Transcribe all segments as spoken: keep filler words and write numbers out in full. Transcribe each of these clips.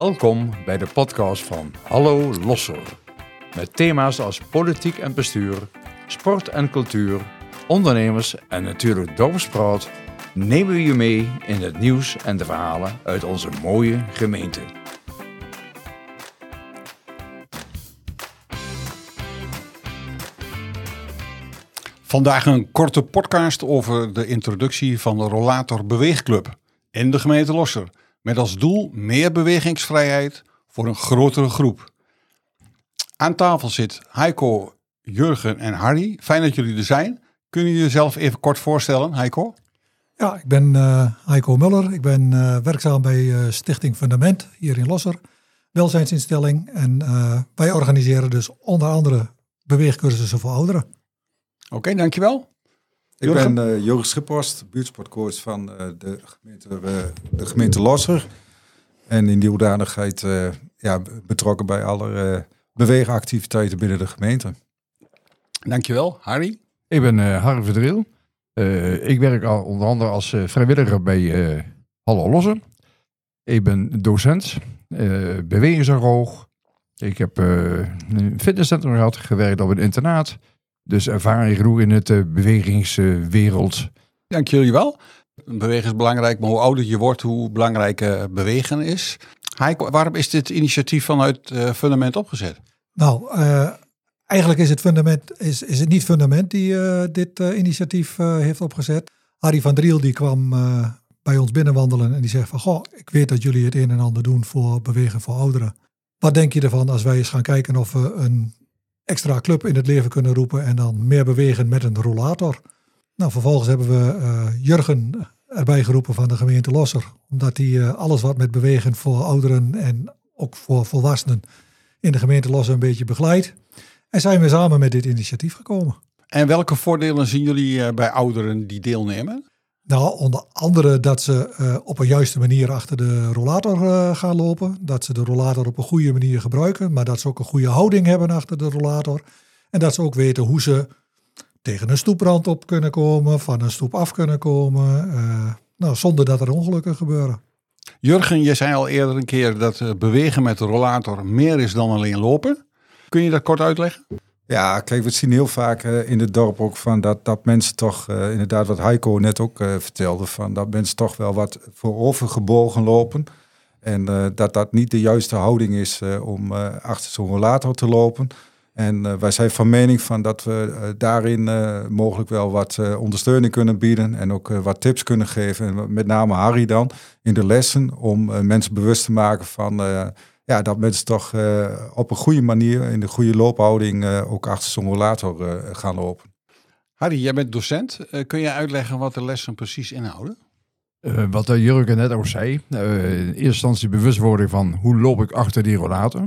Welkom bij de podcast van Hallo Losser. Met thema's als politiek en bestuur, sport en cultuur, ondernemers en natuurlijk dorpspraat nemen we je mee in het nieuws en de verhalen uit onze mooie gemeente. Vandaag een korte podcast over de introductie van de Rollator Beweegclub in de gemeente Losser. Met als doel meer bewegingsvrijheid voor een grotere groep. Aan tafel zit Heiko, Jurgen en Harry. Fijn dat jullie er zijn. Kunnen jullie jezelf even kort voorstellen, Heiko? Ja, ik ben uh, Heiko Muller. Ik ben uh, werkzaam bij uh, Stichting Fundament hier in Losser. Welzijnsinstelling. En uh, wij organiseren dus onder andere beweegcursussen voor ouderen. Oké, okay, dankjewel. Ik Jurgen? ben uh, Jurgen Schiphorst, buurtsportcoach van uh, de, gemeente, uh, de gemeente Losser. En in die hoedanigheid uh, ja, betrokken bij alle uh, beweegactiviteiten binnen de gemeente. Dankjewel. Harry? Ik ben uh, Harry Verdriel. Uh, ik werk al onder andere als uh, vrijwilliger bij uh, Hallo Losser. Ik ben docent, uh, bewegingsargoog. Ik heb uh, een fitnesscentrum gehad, gewerkt op een internaat. Dus ervaring genoeg in het uh, bewegingswereld. Uh, Dank jullie wel. Bewegen is belangrijk, maar hoe ouder je wordt, hoe belangrijker bewegen is. Heiko, waarom is dit initiatief vanuit uh, Fundament opgezet? Nou, uh, eigenlijk is het, fundament, is, is het niet Fundament die uh, dit uh, initiatief uh, heeft opgezet. Harry van Driel die kwam uh, bij ons binnenwandelen en die zegt van... Goh, ik weet dat jullie het een en ander doen voor bewegen voor ouderen. Wat denk je ervan als wij eens gaan kijken of we een extra club in het leven kunnen roepen en dan meer bewegen met een rollator? Nou, vervolgens hebben we uh, Jurgen erbij geroepen van de gemeente Losser. Omdat hij uh, alles wat met bewegen voor ouderen en ook voor volwassenen in de gemeente Losser een beetje begeleidt. En zijn we samen met dit initiatief gekomen. En welke voordelen zien jullie uh, bij ouderen die deelnemen? Nou, onder andere dat ze uh, op een juiste manier achter de rollator uh, gaan lopen. Dat ze de rollator op een goede manier gebruiken. Maar dat ze ook een goede houding hebben achter de rollator. En dat ze ook weten hoe ze tegen een stoeprand op kunnen komen. Van een stoep af kunnen komen. Uh, nou, zonder dat er ongelukken gebeuren. Jurgen, je zei al eerder een keer dat uh, bewegen met de rollator meer is dan alleen lopen. Kun je dat kort uitleggen? Ja, kijk, we zien heel vaak uh, in het dorp ook van dat, dat mensen toch, uh, inderdaad wat Heiko net ook uh, vertelde, van dat mensen toch wel wat voorovergebogen lopen. En uh, dat dat niet de juiste houding is uh, om uh, achter zo'n rollator te lopen. En uh, wij zijn van mening van dat we uh, daarin uh, mogelijk wel wat uh, ondersteuning kunnen bieden en ook uh, wat tips kunnen geven. En met name Harry dan in de lessen om uh, mensen bewust te maken van... Uh, Ja, dat mensen toch uh, op een goede manier, in de goede loophouding, uh, ook achter zo'n rollator uh, gaan lopen. Harry, jij bent docent. Uh, kun je uitleggen wat de lessen precies inhouden? Uh, wat uh, Jurgen net ook zei. Uh, in eerste instantie bewustwording van hoe loop ik achter die rollator.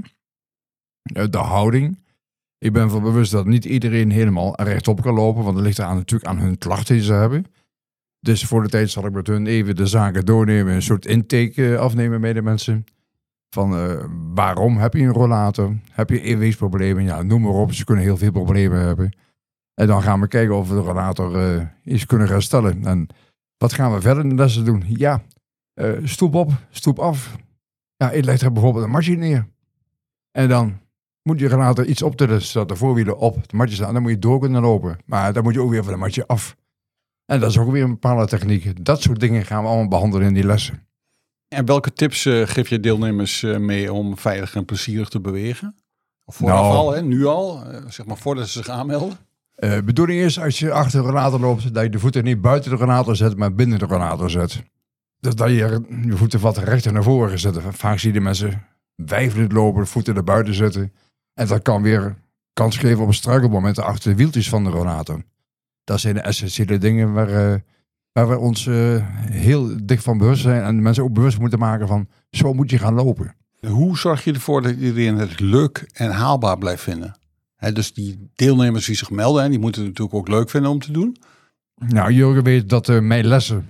Uh, de houding. Ik ben van bewust dat niet iedereen helemaal rechtop kan lopen. Want dat ligt aan, natuurlijk aan hun klachten die ze hebben. Dus voor de tijd zal ik met hun even de zaken doornemen. Een soort intake uh, afnemen met de mensen. Van uh, waarom heb je een rollator? Heb je evenwichtsproblemen? Ja, noem maar op. Ze kunnen heel veel problemen hebben. En dan gaan we kijken of we de rollator uh, iets kunnen herstellen. En wat gaan we verder in de lessen doen? Ja, uh, stoep op, stoep af. Ja, ik leg er bijvoorbeeld een matje neer. En dan moet je rollator iets optillen, zodat de voorwielen op het matje staan. Dan moet je door kunnen lopen. Maar dan moet je ook weer van het matje af. En dat is ook weer een bepaalde techniek. Dat soort dingen gaan we allemaal behandelen in die lessen. En welke tips uh, geef je deelnemers uh, mee om veilig en plezierig te bewegen? Of vooraf nou, al, hè, nu al, uh, zeg maar voordat ze zich aanmelden? De uh, bedoeling is, als je achter de rollator loopt, dat je de voeten niet buiten de rollator zet, maar binnen de rollator zet. Dus dat je je voeten wat rechter naar voren zet. Vaak zie je de mensen wijfelend lopen, de voeten naar buiten zetten. En dat kan weer kans geven op een struikelmoment achter de wieltjes van de rollator. Dat zijn de essentiële dingen waar... Uh, Waar we ons uh, heel dicht van bewust zijn en de mensen ook bewust moeten maken van zo moet je gaan lopen. Hoe zorg je ervoor dat iedereen het leuk en haalbaar blijft vinden? He, dus die deelnemers die zich melden, hè, die moeten het natuurlijk ook leuk vinden om te doen. Nou, Jurgen weet dat uh, mijn lessen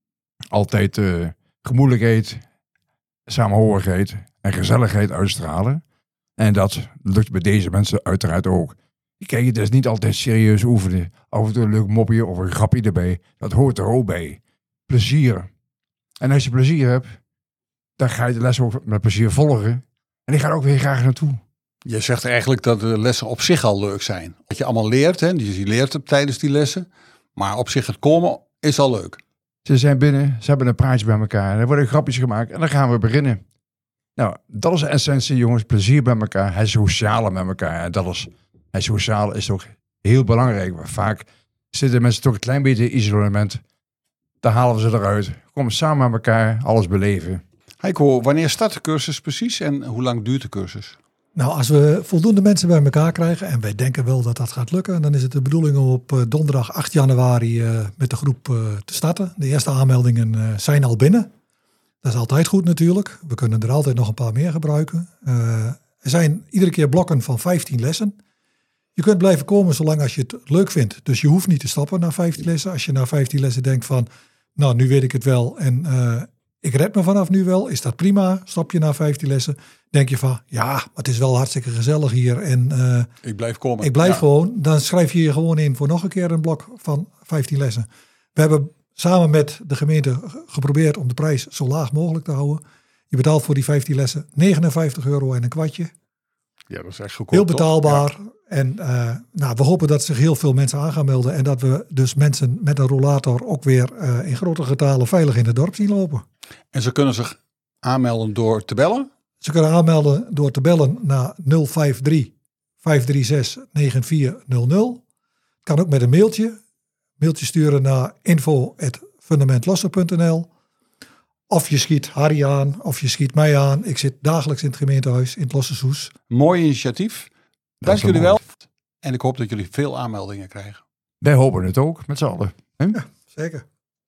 altijd uh, gemoedelijkheid, samenhorigheid en gezelligheid uitstralen. En dat lukt bij deze mensen uiteraard ook. Kijk, het is niet altijd serieus oefenen. Af en toe een leuk mopje of een grapje erbij. Dat hoort er ook bij. Plezier. En als je plezier hebt, dan ga je de les ook met plezier volgen. En ik ga er ook weer graag naartoe. Je zegt eigenlijk dat de lessen op zich al leuk zijn. Wat je allemaal leert, hè? Dus je leert het tijdens die lessen. Maar op zich het komen is al leuk. Ze zijn binnen, ze hebben een praatje bij elkaar. Er worden grapjes gemaakt en dan gaan we beginnen. Nou, dat is de essentie, jongens. Plezier bij elkaar. Het sociale met elkaar. En dat is, het sociale is ook heel belangrijk. Maar vaak zitten mensen toch een klein beetje in isolement. Dan halen we ze eruit. Komen samen met elkaar, alles beleven. Heiko, wanneer start de cursus precies en hoe lang duurt de cursus? Nou, als we voldoende mensen bij elkaar krijgen, en wij denken wel dat dat gaat lukken, dan is het de bedoeling om op uh, donderdag acht januari uh, met de groep uh, te starten. De eerste aanmeldingen uh, zijn al binnen. Dat is altijd goed natuurlijk. We kunnen er altijd nog een paar meer gebruiken. Uh, er zijn iedere keer blokken van vijftien lessen. Je kunt blijven komen zolang als je het leuk vindt. Dus je hoeft niet te stappen na vijftien lessen. Als je na vijftien lessen denkt van, nou nu weet ik het wel en uh, ik red me vanaf nu wel, is dat prima. Stap je na vijftien lessen, denk je van, ja, maar het is wel hartstikke gezellig hier. En uh, ik blijf komen. Ik blijf ja. gewoon. Dan schrijf je je gewoon in voor nog een keer een blok van vijftien lessen. We hebben samen met de gemeente geprobeerd om de prijs zo laag mogelijk te houden. Je betaalt voor die vijftien lessen negenenvijftig euro en een kwartje. Ja, dat is echt goedkoop. Heel betaalbaar. Ja. En uh, nou, we hopen dat zich heel veel mensen aan gaan melden. En dat we dus mensen met een rollator ook weer uh, in grote getalen veilig in het dorp zien lopen. En ze kunnen zich aanmelden door te bellen? Ze kunnen aanmelden door te bellen naar nul vijf drie, vijf drie zes, negen vier nul nul. Kan ook met een mailtje. Mailtje sturen naar info at fundamentlosser punt n l. Of je schiet Harry aan, of je schiet mij aan. Ik zit dagelijks in het gemeentehuis in het Lossershoes. Mooi initiatief. Dat Dank is jullie mooi. wel. En ik hoop dat jullie veel aanmeldingen krijgen. Wij hopen het ook, met z'n allen. Hè? Ja, zeker.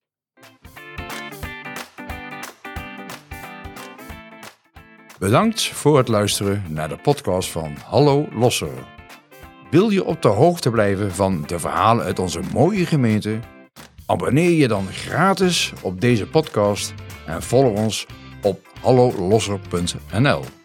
Bedankt voor het luisteren naar de podcast van Hallo Losser. Wil je op de hoogte blijven van de verhalen uit onze mooie gemeente? Abonneer je dan gratis op deze podcast en volg ons op hallo losser punt n l.